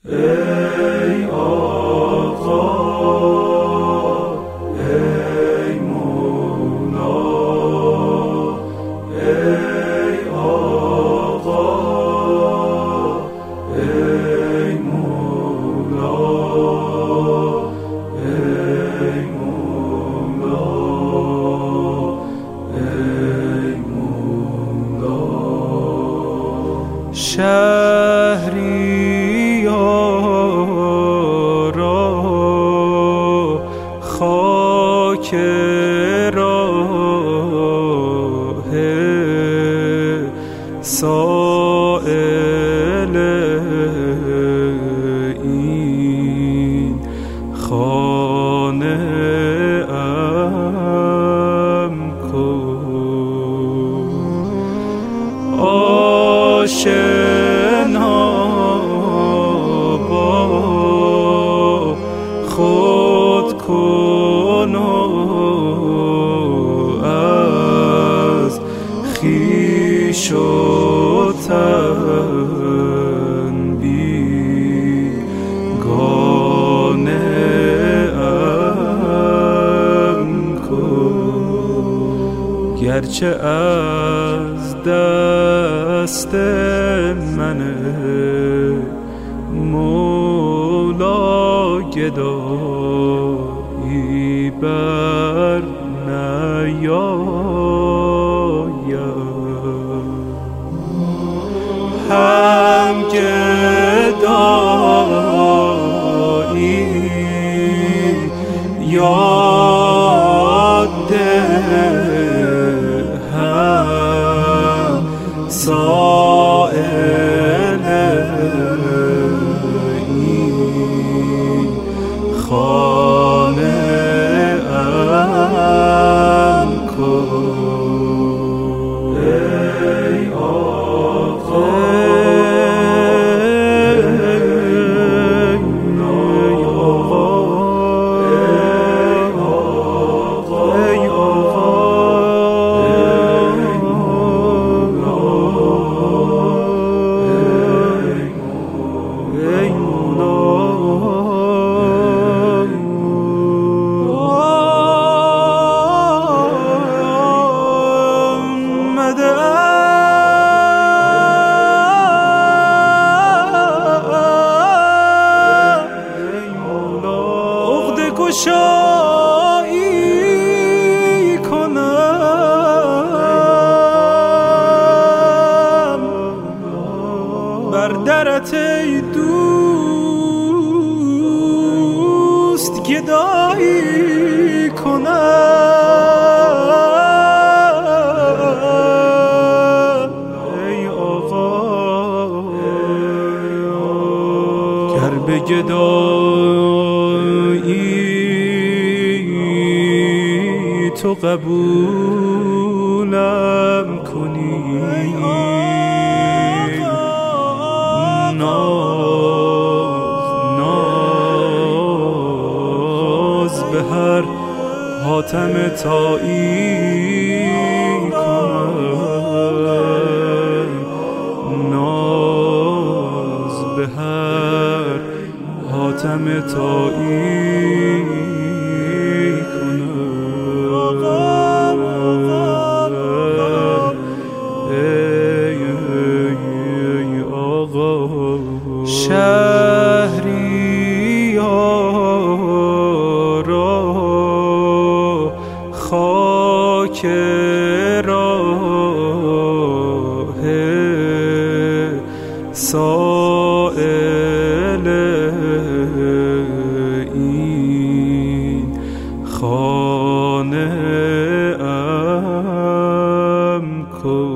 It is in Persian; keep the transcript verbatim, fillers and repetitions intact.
ای آقا ای مولا ای آقا ای مولا ای مولا ای مولا خاک راه سائل این خانه ام کن آشنا با خود کن از خویش و تن بیگانه ام کن گرچه از دست من مولا گدایی بر نیاید هم گدایی یاد ده هم سائل این خانه ام کن ای آقا گشایی کنم بر درت ای دوست گدایی کنم ای آقا گر به گدایی تو قبولم کنی ناز ناز به هر حاتم طایی کنم ناز به هر حاتم طایی شهریارا خاک راه سائل این خانه ام کن